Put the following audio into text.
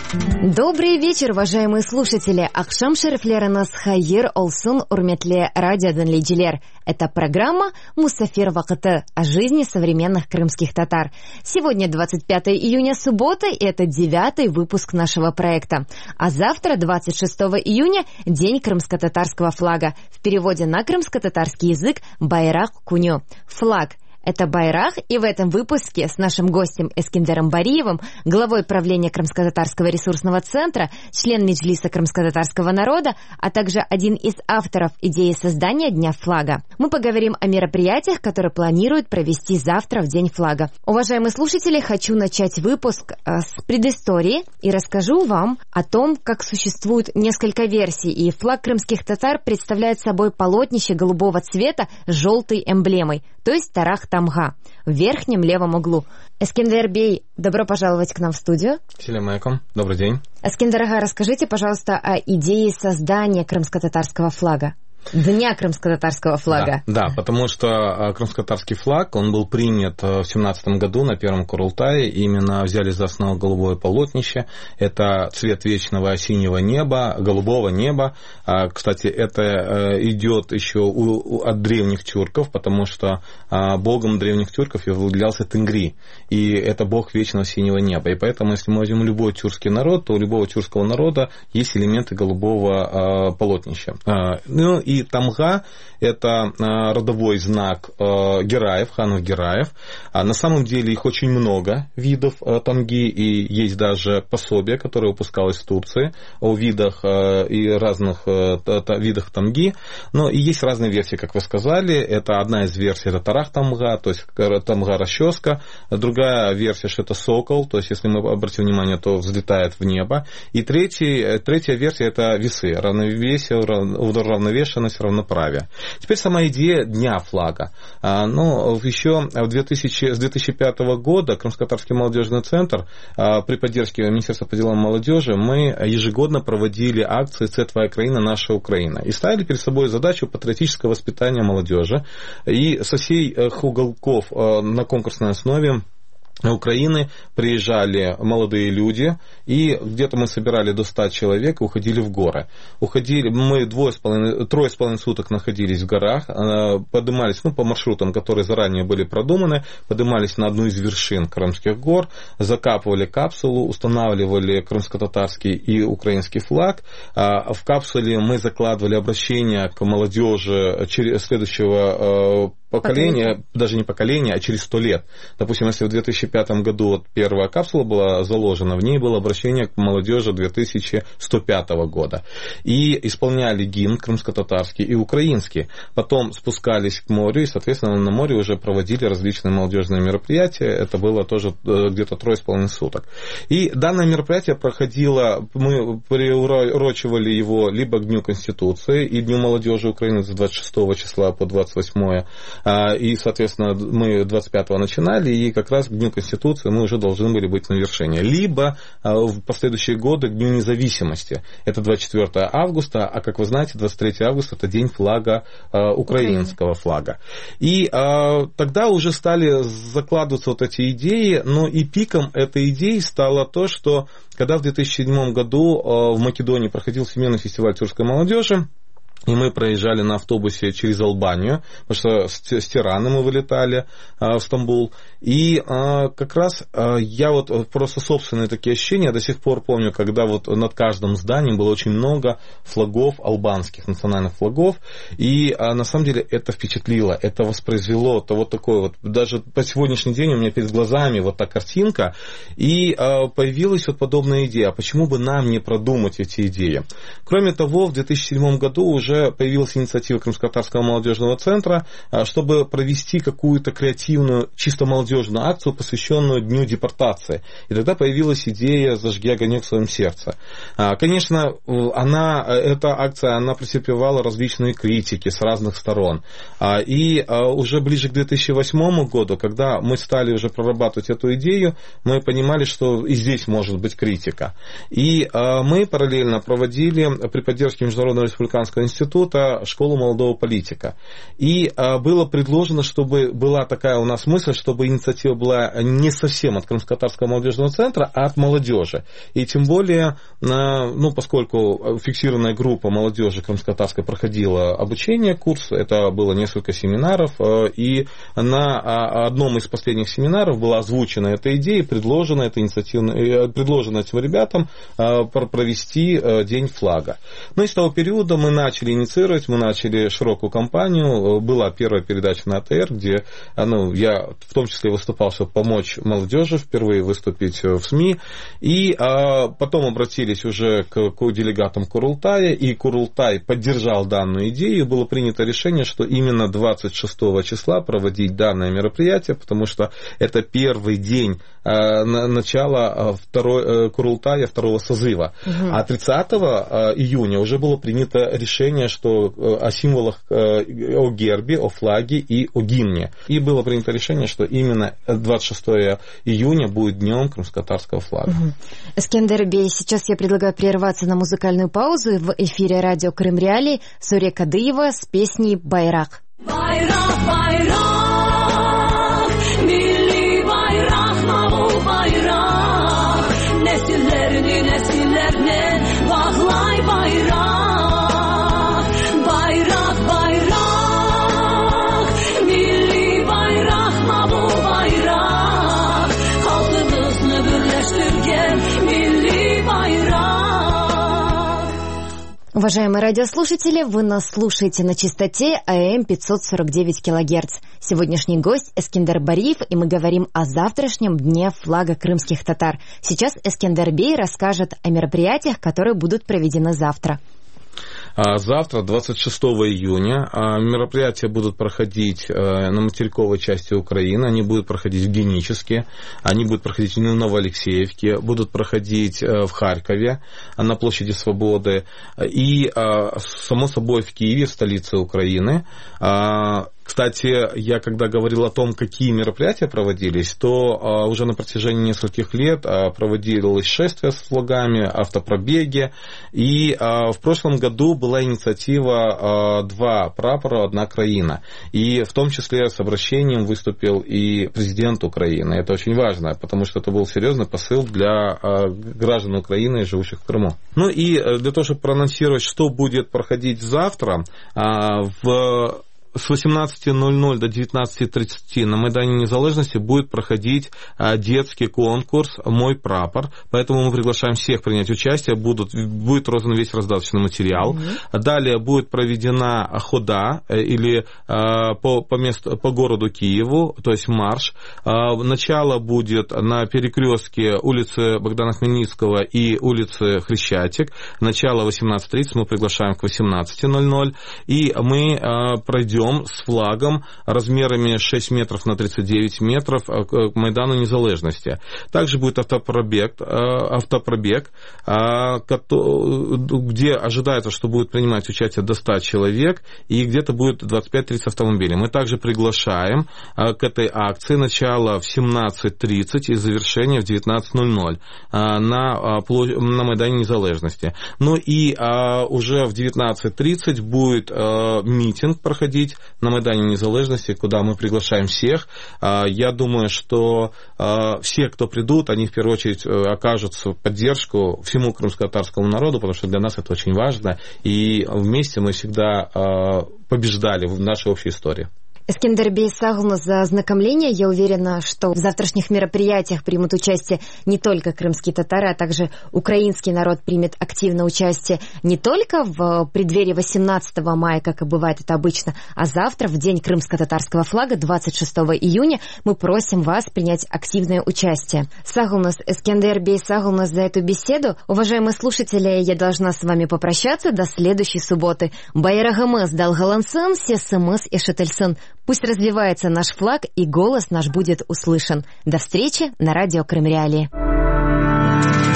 Добрый вечер, уважаемые слушатели. Акшам шерифлеринас хайыр олсун урметле радио Данлейджилер. Это программа «Мусафир вакыты» о жизни современных крымских татар. Сегодня 25 июня, суббота, и это 9-й выпуск нашего проекта. А завтра, 26 июня, День крымско-татарского флага. В переводе на крымско-татарский язык «Байрак куню». Флаг. Это Байрах, и в этом выпуске с нашим гостем Эскиндером Бариевым, главой правления Крымско-татарского ресурсного центра, член Меджлиса крымско-татарского народа, а также один из авторов идеи создания Дня флага. Мы поговорим о мероприятиях, которые планируют провести завтра в День флага. Уважаемые слушатели, хочу начать выпуск с предыстории и расскажу вам о том, как существует несколько версий, и флаг крымских татар представляет собой полотнище голубого цвета с желтой эмблемой, то есть Тарах Тамга, в верхнем левом углу. Эскиндер Бей, добро пожаловать к нам в студию. Салам алейкум, добрый день. Эскиндер Ага, расскажите, пожалуйста, о идее создания крымско-татарского флага. Дня крымско-татарского флага. Да, потому что крымско-татарский флаг, он был принят в 17 году на первом Курултае. Именно взяли за основу голубое полотнище. Это цвет вечного синего неба, голубого неба. Кстати, это идет еще от древних тюрков, потому что богом древних тюрков являлся Тенгри. И это бог вечного синего неба. И поэтому, если мы возьмем любой тюркский народ, то у любого тюркского народа есть элементы голубого полотнища. Ну и Тамга – это родовой знак гераев, ханов гераев. На самом деле их очень много видов тамги, и есть даже пособие, которое выпускалось в Турции о видах и разных видах тамги. Но и есть разные версии, как вы сказали. Это одна из версий – это Тарах Тамга, то есть тамга-расческа. Другая версия, что это сокол, то есть если мы обратим внимание, то взлетает в небо. И третья версия – это весы, равновесие, уравновешенность, равноправие. Теперь сама идея Дня флага. Еще с 2005 года Крымско-татарский молодежный центр при поддержке Министерства по делам молодежи мы ежегодно проводили акции «Це твоя країна, наша Украина» и ставили перед собой задачу патриотического воспитания молодежи. И со всех уголков на конкурсной основе Украины приезжали молодые люди, и где-то мы собирали до 100 человек и уходили в горы. Мы 3,5 суток находились в горах, поднимались по маршрутам, которые заранее были продуманы, поднимались на одну из вершин крымских гор, закапывали капсулу, устанавливали крымско-татарский и украинский флаг. В капсуле мы закладывали обращение к молодежи следующего поколения, даже не поколения, а через 100 лет. Допустим, если в 2005 году первая капсула была заложена, в ней было обращение к молодежи 2105 года. И исполняли гимн крымско-татарский и украинский. Потом спускались к морю, и, соответственно, на море уже проводили различные молодежные мероприятия. Это было тоже где-то 3,5 суток. И данное мероприятие проходило, мы приурочивали его либо к Дню Конституции и Дню молодежи Украины с 26 числа по 28. И, соответственно, мы 25-го начинали, и как раз к Дню Конституции мы уже должны были быть на вершине. Либо в последующие годы к Дню Независимости. Это 24 августа, а, как вы знаете, 23 августа – это день флага, украинского флага. И тогда уже стали закладываться вот эти идеи, но и пиком этой идеи стало то, что когда в 2007 году в Македонии проходил Всемирный фестиваль тюркской молодежи, и мы проезжали на автобусе через Албанию, потому что с Тираны мы вылетали в Стамбул. И как раз я вот просто собственные такие ощущения, я до сих пор помню, когда вот над каждым зданием было очень много флагов албанских, национальных флагов. И на самом деле это впечатлило, это воспроизвело, это вот такое вот, даже по сегодняшний день у меня перед глазами вот та картинка. И появилась вот подобная идея, почему бы нам не продумать эти идеи. Кроме того, в 2007 году уже появилась инициатива Крымско-татарского молодежного центра, чтобы провести какую-то креативную, чисто молодежную акцию, посвященную Дню депортации. И тогда появилась идея «Зажги огонек в своем сердце». Конечно, эта акция, она претерпевала различные критики с разных сторон. И уже ближе к 2008 году, когда мы стали уже прорабатывать эту идею, мы понимали, что и здесь может быть критика. И мы параллельно проводили при поддержке Международного республиканского института института школу молодого политика. И было предложено, чтобы была такая у нас мысль, чтобы инициатива была не совсем от Крымско-Татарского молодежного центра, а от молодежи. И тем более, поскольку фиксированная группа молодежи крымско-татарской проходила обучение, курс, это было несколько семинаров, и на одном из последних семинаров была озвучена эта идея, предложена этим ребятам провести День флага. Но и с того периода мы начали инициировать, мы начали широкую кампанию. Была первая передача на АТР, где я в том числе выступал, чтобы помочь молодежи впервые выступить в СМИ. И потом обратились уже к делегатам Курултая, и Курултай поддержал данную идею. Было принято решение, что именно 26 числа проводить данное мероприятие, потому что это первый день начала Курултая второго созыва. А 30 июня уже было принято решение, что о символах, о гербе, о флаге и о гимне. И было принято решение, что именно 26 июня будет днем крымско-татарского флага. Эскендер Бей, сейчас я предлагаю прерваться на музыкальную паузу. В эфире радио Крым Реалии Сурия Кадыева с песней «Байрак». Байрак, байрак, milli bayrak, mağul bayrak, nesillerini nesillerine bağlay bayrak. Bayrak, bayrak, milli bayrak, mağul bayrak, halkımızı birleştirgen milli bayrak. Уважаемые радиослушатели, вы нас слушаете на частоте АМ 549 кГц. Сегодняшний гость Эскендер Бариев, и мы говорим о завтрашнем дне флага крымских татар. Сейчас Эскендер Бей расскажет о мероприятиях, которые будут проведены завтра. Завтра, 26 июня, мероприятия будут проходить на материковой части Украины, они будут проходить в Геническе, они будут проходить в Новоалексеевке, будут проходить в Харькове, на площади Свободы, и, само собой, в Киеве, в столице Украины. Кстати, я когда говорил о том, какие мероприятия проводились, то уже на протяжении нескольких лет проводилось шествие с флагами, автопробеги. И в прошлом году была инициатива «Два прапора, одна краина». И в том числе с обращением выступил и президент Украины. Это очень важно, потому что это был серьезный посыл для граждан Украины, живущих в Крыму. Ну и для того, чтобы проанонсировать, что будет проходить завтра, с 18:00 до 19:30 на Майдане Незалежности будет проходить детский конкурс «Мой прапор», поэтому мы приглашаем всех принять участие, будет роздан весь раздаточный материал. Далее будет проведена хода или по городу Киеву, то есть марш. Начало будет на перекрестке улицы Богдана Хмельницкого и улицы Хрещатик. Начало 18:30, мы приглашаем к 18:00, и мы пройдем с флагом размерами 6 метров на 39 метров к Майдану Незалежности. Также будет автопробег, где ожидается, что будет принимать участие до 100 человек, и где-то будет 25-30 автомобилей. Мы также приглашаем к этой акции начало в 17:30 и завершение в 19:00 на Майдане Незалежности. Ну и уже в 19:30 будет митинг проходить на Майдане Незалежности, куда мы приглашаем всех. Я думаю, что все, кто придут, они в первую очередь окажут поддержку всему крымско-татарскому народу, потому что для нас это очень важно, и вместе мы всегда побеждали в нашей общей истории. Эскендер Бей, сагылны за ознакомление. Я уверена, что в завтрашних мероприятиях примут участие не только крымские татары, а также украинский народ примет активное участие не только в преддверии 18 мая, как и бывает это обычно, а завтра, в день крымско-татарского флага, 26 июня, мы просим вас принять активное участие. Сагылнас, Эскендер Бей, сагылнас за эту беседу. Уважаемые слушатели, я должна с вами попрощаться до следующей субботы. Байрагымыз далгалансын, сесымыз эшетельсын. Пусть развивается наш флаг, и голос наш будет услышан. До встречи на радио Крым Реалии.